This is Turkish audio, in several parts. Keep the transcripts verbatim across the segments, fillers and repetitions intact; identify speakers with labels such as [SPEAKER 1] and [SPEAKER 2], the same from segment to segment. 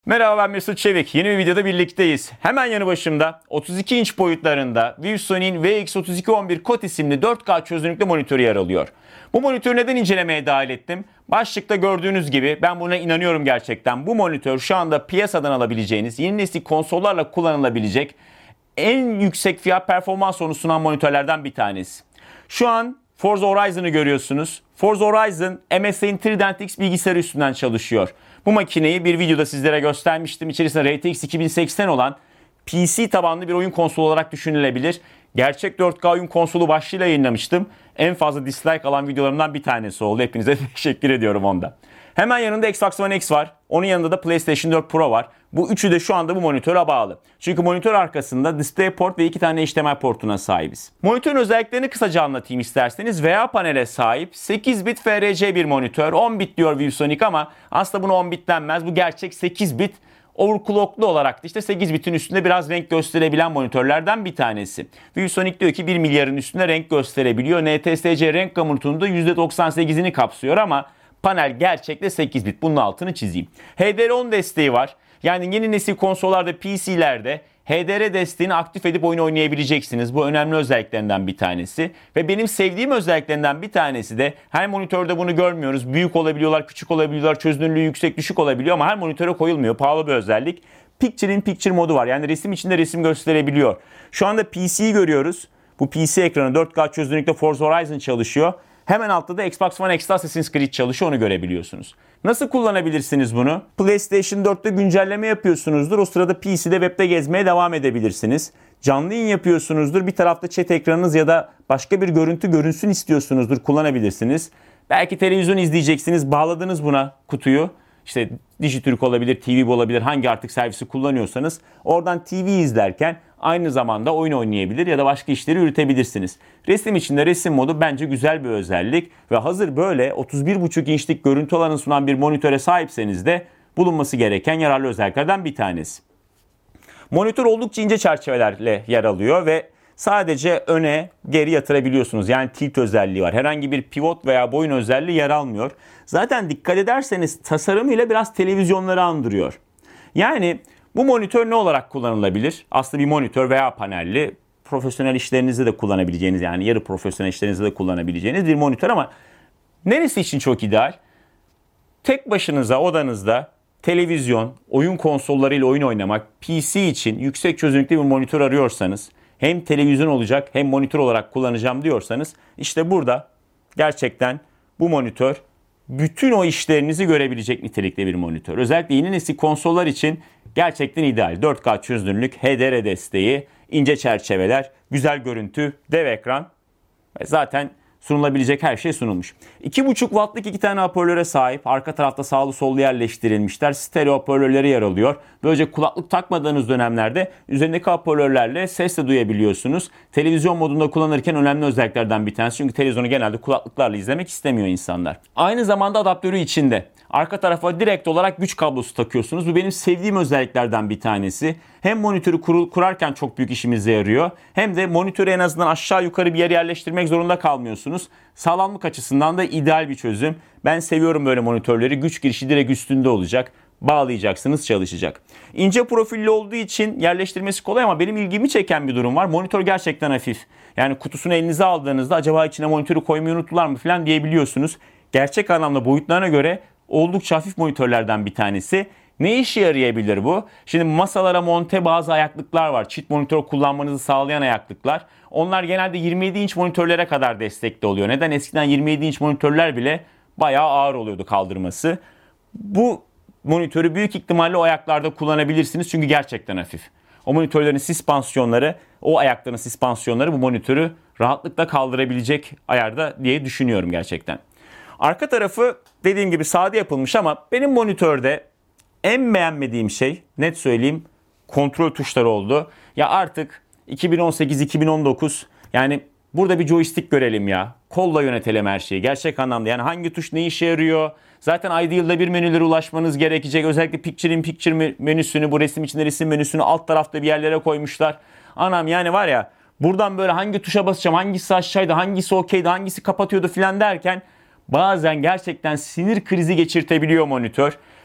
[SPEAKER 1] Merhaba, ben Mesut Çevik. Yeni bir videoda birlikteyiz. Hemen yanı başımda otuz iki inç boyutlarında ViewSony'nin V X otuz iki on bir Kot isimli dört K çözünürlüklü monitörü yer alıyor. Bu monitörü neden incelemeye dahil ettim? Başlıkta gördüğünüz gibi ben buna inanıyorum gerçekten. Bu monitör şu anda piyasadan alabileceğiniz yeni nesil konsollarla kullanılabilecek en yüksek fiyat performans onu sunan monitörlerden bir tanesi. Şu an Forza Horizon'ı görüyorsunuz. Forza Horizon M S I'nin Trident X bilgisayarı üstünden çalışıyor. Bu makineyi bir videoda sizlere göstermiştim. İçerisinde R T X iki bin seksen olan P C tabanlı bir oyun konsolu olarak düşünülebilir. Gerçek dört K oyun konsolu başlığıyla yayınlamıştım. En fazla dislike alan videolarımdan bir tanesi oldu. Hepinize teşekkür ediyorum onda. Hemen yanında Xbox One X var. Onun yanında da PlayStation dört Pro var. Bu üçü de şu anda bu monitöre bağlı. Çünkü monitör arkasında DisplayPort ve iki tane H D M I portuna sahibiz. Monitörün özelliklerini kısaca anlatayım isterseniz. V A panele sahip sekiz bit F R C bir monitör. on bit diyor ViewSonic ama aslında buna on bit denmez. Bu gerçek sekiz bit. Overclocklu olarak da işte sekiz bitin üstünde biraz renk gösterebilen monitörlerden bir tanesi. ViewSonic diyor ki bir milyarın üstünde renk gösterebiliyor. N T S C renk gamutunun da yüzde doksan sekizini kapsıyor ama panel gerçekte sekiz bit. Bunun altını çizeyim. H D R on desteği var. Yani yeni nesil konsollarda, P C'lerde H D R desteğini aktif edip oyun oynayabileceksiniz. Bu önemli özelliklerinden bir tanesi. Ve benim sevdiğim özelliklerinden bir tanesi de her monitörde bunu görmüyoruz. Büyük olabiliyorlar, küçük olabiliyorlar, çözünürlüğü yüksek, düşük olabiliyor ama her monitöre koyulmuyor. Pahalı bir özellik. Picture in Picture modu var. Yani resim içinde resim gösterebiliyor. Şu anda P C'yi görüyoruz. Bu P C ekranı dört K çözünürlükte Forza Horizon çalışıyor. Hemen altta da Xbox One X'te Assassin's Creed çalışıyor, onu görebiliyorsunuz. Nasıl kullanabilirsiniz bunu? PlayStation dörtte güncelleme yapıyorsunuzdur. O sırada P C'de, webde gezmeye devam edebilirsiniz. Canlı yayın yapıyorsunuzdur. Bir tarafta chat ekranınız ya da başka bir görüntü görünsün istiyorsunuzdur. Kullanabilirsiniz. Belki televizyon izleyeceksiniz. Bağladınız buna kutuyu. İşte Dijitürk olabilir, T V olabilir, hangi artık servisi kullanıyorsanız oradan T V izlerken aynı zamanda oyun oynayabilir ya da başka işleri yürütebilirsiniz. Resim içinde resim modu bence güzel bir özellik ve hazır böyle otuz bir buçuk inçlik görüntü alanı sunan bir monitöre sahipseniz de bulunması gereken yararlı özelliklerden bir tanesi. Monitör oldukça ince çerçevelerle yer alıyor ve sadece öne geri yatırabiliyorsunuz. Yani tilt özelliği var. Herhangi bir pivot veya boyun özelliği yer almıyor. Zaten dikkat ederseniz tasarımıyla biraz televizyonları andırıyor. Yani bu monitör ne olarak kullanılabilir? Aslında bir monitör veya panelli, profesyonel işlerinizde de kullanabileceğiniz, yani yarı profesyonel işlerinizde de kullanabileceğiniz bir monitör ama neresi için çok ideal? Tek başınıza odanızda televizyon, oyun konsollarıyla oyun oynamak, P C için yüksek çözünürlüklü bir monitör arıyorsanız, hem televizyon olacak hem monitör olarak kullanacağım diyorsanız, işte burada gerçekten bu monitör bütün o işlerinizi görebilecek nitelikte bir monitör. Özellikle yeni nesil konsollar için gerçekten ideal. dört K çözünürlük, H D R desteği, ince çerçeveler, güzel görüntü, dev ekran ve zaten sunulabilecek her şey sunulmuş. iki buçuk wattlık iki tane hoparlöre sahip. Arka tarafta sağlı sollu yerleştirilmişler. Stereo hoparlörleri yer alıyor. Böylece kulaklık takmadığınız dönemlerde üzerindeki hoparlörlerle ses de duyabiliyorsunuz. Televizyon modunda kullanırken önemli özelliklerden bir tanesi. Çünkü televizyonu genelde kulaklıklarla izlemek istemiyor insanlar. Aynı zamanda adaptörü içinde. Arka tarafa direkt olarak güç kablosu takıyorsunuz. Bu benim sevdiğim özelliklerden bir tanesi. Hem monitörü kur- kurarken çok büyük işimize yarıyor. Hem de monitörü en azından aşağı yukarı bir yere yerleştirmek zorunda kalmıyorsunuz. Sağlamlık açısından da ideal bir çözüm. Ben seviyorum böyle monitörleri. Güç girişi direkt üstünde olacak. Bağlayacaksınız, çalışacak. İnce profilli olduğu için yerleştirmesi kolay ama benim ilgimi çeken bir durum var. Monitör gerçekten hafif. Yani kutusunu elinize aldığınızda acaba içine monitörü koymayı unuttular mı falan diyebiliyorsunuz. Gerçek anlamda boyutlarına göre oldukça hafif monitörlerden bir tanesi. Ne işe yarayabilir bu? Şimdi masalara monte bazı ayaklıklar var. Çift monitör kullanmanızı sağlayan ayaklıklar. Onlar genelde yirmi yedi inç monitörlere kadar destekli oluyor. Neden? Eskiden yirmi yedi inç monitörler bile bayağı ağır oluyordu kaldırması. Bu monitörü büyük ihtimalle o ayaklarda kullanabilirsiniz çünkü gerçekten hafif. O monitörlerin süspansiyonları, o ayakların süspansiyonları bu monitörü rahatlıkla kaldırabilecek ayarda diye düşünüyorum gerçekten. Arka tarafı dediğim gibi sade yapılmış ama benim monitörde en beğenmediğim şey, net söyleyeyim, kontrol tuşları oldu. Ya artık iki bin on sekiz iki bin on dokuz, yani burada bir joystick görelim ya. Kolla yönetelim her şeyi gerçek anlamda. Yani hangi tuş ne işe yarıyor? Zaten ayda yılda bir menülere ulaşmanız gerekecek. Özellikle Picture in Picture menüsünü, bu resim içinde resim menüsünü alt tarafta bir yerlere koymuşlar. Anam yani var ya, buradan böyle hangi tuşa basacağım, hangisi aşağıydı, hangisi okeydi, hangisi kapatıyordu filan derken bazen gerçekten sinir krizi geçirtebiliyor monitör.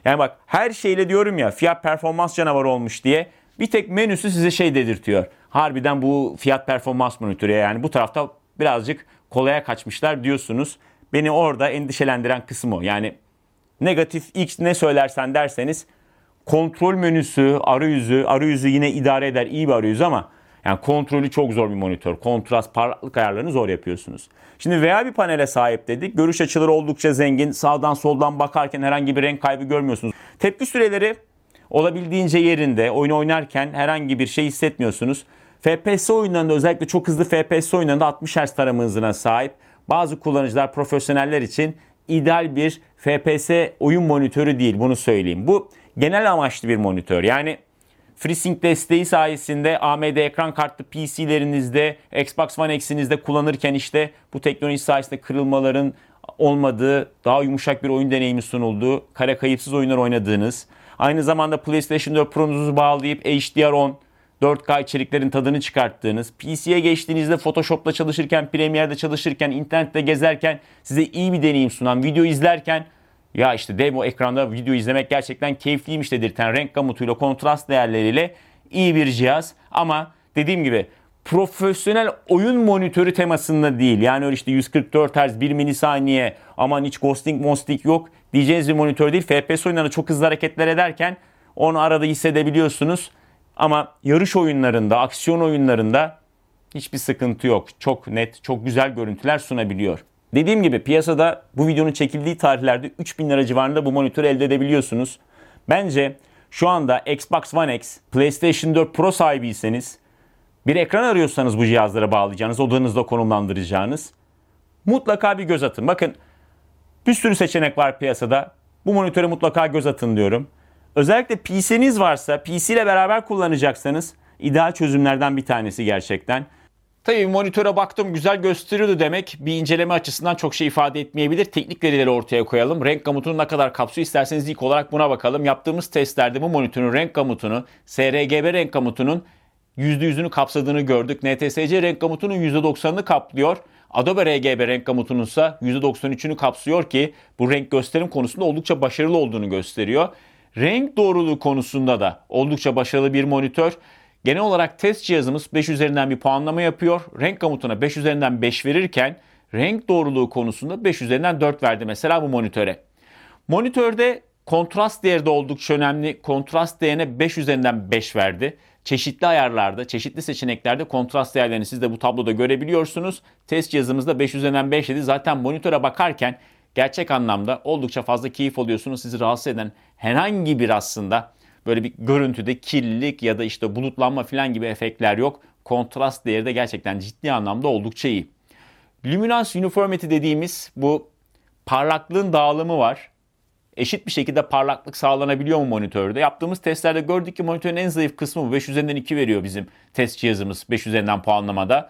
[SPEAKER 1] Yani bak, her şeyle diyorum ya fiyat performans canavarı olmuş diye, bir tek menüsü size şey dedirtiyor. Harbiden bu fiyat performans monitörü, yani bu tarafta birazcık kolaya kaçmışlar diyorsunuz. Beni orada endişelendiren kısım o. Yani negatif X ne söylersen derseniz, kontrol menüsü, arayüzü, arayüzü yine idare eder, iyi bir arayüz ama yani kontrolü çok zor bir monitör. Kontrast, parlaklık ayarlarını zor yapıyorsunuz. Şimdi V R bir panele sahip dedik. Görüş açıları oldukça zengin. Sağdan soldan bakarken herhangi bir renk kaybı görmüyorsunuz. Tepki süreleri olabildiğince yerinde. Oyun oynarken herhangi bir şey hissetmiyorsunuz. F P S oyunlarında, özellikle çok hızlı F P S oyunlarında altmış hertz tarama hızına sahip. Bazı kullanıcılar, profesyoneller için ideal bir F P S oyun monitörü değil, bunu söyleyeyim. Bu genel amaçlı bir monitör. Yani FreeSync desteği sayesinde A M D ekran kartlı P C'lerinizde, Xbox One X'inizde kullanırken işte bu teknoloji sayesinde kırılmaların olmadığı, daha yumuşak bir oyun deneyimi sunulduğu, kare kayıpsız oyunlar oynadığınız, aynı zamanda PlayStation dört Pro'nuzu bağlayıp H D R on, dört K içeriklerin tadını çıkarttığınız, P C'ye geçtiğinizde Photoshop'la çalışırken, Premiere'de çalışırken, internette gezerken size iyi bir deneyim sunan, video izlerken ya işte dev ekranda video izlemek gerçekten keyifliymiş dedirten, renk gamutuyla, kontrast değerleriyle iyi bir cihaz. Ama dediğim gibi profesyonel oyun monitörü temasında değil. Yani öyle işte yüz kırk dört hertz, bir milisaniye, aman hiç ghosting mosting yok diyeceğiniz bir monitör değil. F P S oyunlarında çok hızlı hareketler ederken onu arada hissedebiliyorsunuz. Ama yarış oyunlarında, aksiyon oyunlarında hiçbir sıkıntı yok. Çok net, çok güzel görüntüler sunabiliyor. Dediğim gibi piyasada bu videonun çekildiği tarihlerde üç bin lira civarında bu monitörü elde edebiliyorsunuz. Bence şu anda Xbox One X, PlayStation dört Pro sahibiyseniz, bir ekran arıyorsanız bu cihazlara bağlayacağınız, odanızda konumlandıracağınız, mutlaka bir göz atın. Bakın, bir sürü seçenek var piyasada. Bu monitöre mutlaka göz atın diyorum. Özellikle P C'niz varsa, P C ile beraber kullanacaksanız ideal çözümlerden bir tanesi gerçekten. Tabii monitöre baktım, güzel gösteriyordu demek bir inceleme açısından çok şey ifade etmeyebilir. Teknik verileri ortaya koyalım. Renk gamutunu ne kadar kapsıyor isterseniz ilk olarak buna bakalım. Yaptığımız testlerde bu monitörün renk gamutunu, S R G B renk gamutunun yüzde yüzünü kapsadığını gördük. N T S C renk gamutunun yüzde doksanını kaplıyor. Adobe R G B renk gamutunun ise yüzde doksan üçünü kapsıyor ki bu renk gösterim konusunda oldukça başarılı olduğunu gösteriyor. Renk doğruluğu konusunda da oldukça başarılı bir monitör. Genel olarak test cihazımız beş üzerinden bir puanlama yapıyor. Renk gamutuna beş üzerinden beş verirken renk doğruluğu konusunda beş üzerinden dört verdi mesela bu monitöre. Monitörde kontrast değeri de oldukça önemli. Kontrast değerine beş üzerinden beş verdi. Çeşitli ayarlarda, çeşitli seçeneklerde kontrast değerlerini siz de bu tabloda görebiliyorsunuz. Test cihazımızda beş üzerinden beş dedi. Zaten monitöre bakarken gerçek anlamda oldukça fazla keyif alıyorsunuz. Sizi rahatsız eden herhangi bir aslında böyle bir görüntüde kirlilik ya da işte bulutlanma falan gibi efektler yok. Kontrast değeri de gerçekten ciddi anlamda oldukça iyi. Luminance Uniformity dediğimiz bu parlaklığın dağılımı var. Eşit bir şekilde parlaklık sağlanabiliyor mu monitörde? Yaptığımız testlerde gördük ki monitörün en zayıf kısmı bu. beş üzerinden iki veriyor bizim test cihazımız beş üzerinden puanlamada.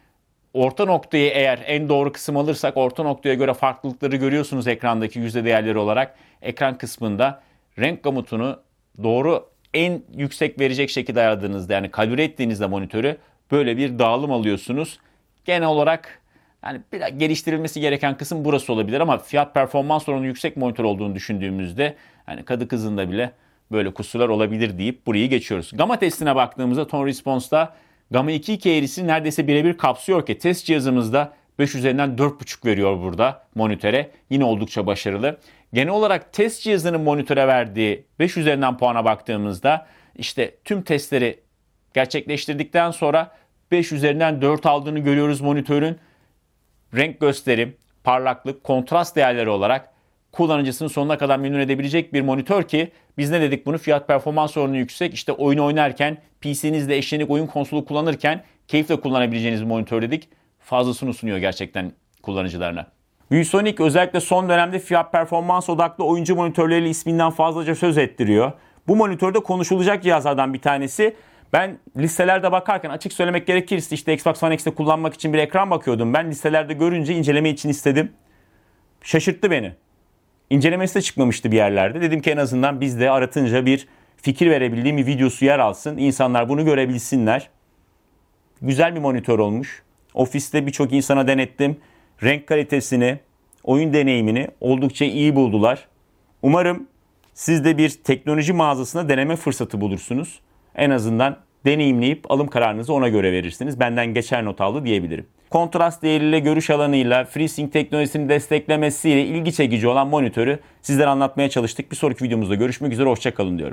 [SPEAKER 1] Orta noktayı eğer en doğru kısım alırsak orta noktaya göre farklılıkları görüyorsunuz ekrandaki yüzde değerleri olarak. Ekran kısmında renk gamutunu doğru en yüksek verecek şekilde ayarladığınızda, yani kalibre ettiğinizde monitörü böyle bir dağılım alıyorsunuz. Genel olarak yani biraz geliştirilmesi gereken kısım burası olabilir ama fiyat performans oranı yüksek monitör olduğunu düşündüğümüzde hani kadı kızında bile böyle kusurlar olabilir deyip burayı geçiyoruz. Gamma testine baktığımızda Tone Response'da Gamma iki nokta iki eğrisi neredeyse birebir kapsıyor ki test cihazımızda beş üzerinden dört buçuk veriyor burada monitöre. Yine oldukça başarılı. Genel olarak test cihazının monitöre verdiği beş üzerinden puana baktığımızda işte tüm testleri gerçekleştirdikten sonra beş üzerinden dört aldığını görüyoruz monitörün. Renk gösterim, parlaklık, kontrast değerleri olarak kullanıcısını sonuna kadar memnun edebilecek bir monitör ki biz ne dedik bunu? Fiyat performans oranı yüksek. İşte oyun oynarken, P C'nizde eşlenik oyun konsolu kullanırken keyifle kullanabileceğiniz bir monitör dedik. Fazlasını sunuyor gerçekten kullanıcılarına. ViewSonic özellikle son dönemde fiyat performans odaklı oyuncu monitörleriyle isminden fazlaca söz ettiriyor. Bu monitörde konuşulacak cihazlardan bir tanesi. Ben listelerde bakarken açık söylemek gerekirse işte Xbox One X'te kullanmak için bir ekran bakıyordum. Ben listelerde görünce inceleme için istedim. Şaşırttı beni. İncelemesi de çıkmamıştı bir yerlerde. Dedim ki en azından bizde aratınca bir fikir verebildiğim bir videosu yer alsın. İnsanlar bunu görebilsinler. Güzel bir monitör olmuş. Ofiste birçok insana denettim. Renk kalitesini, oyun deneyimini oldukça iyi buldular. Umarım siz de bir teknoloji mağazasına deneme fırsatı bulursunuz. En azından deneyimleyip alım kararınızı ona göre verirsiniz. Benden geçer not aldı diyebilirim. Kontrast değeriyle, görüş alanıyla, FreeSync teknolojisini desteklemesiyle ilgi çekici olan monitörü sizlere anlatmaya çalıştık. Bir sonraki videomuzda görüşmek üzere, hoşça kalın diyorum.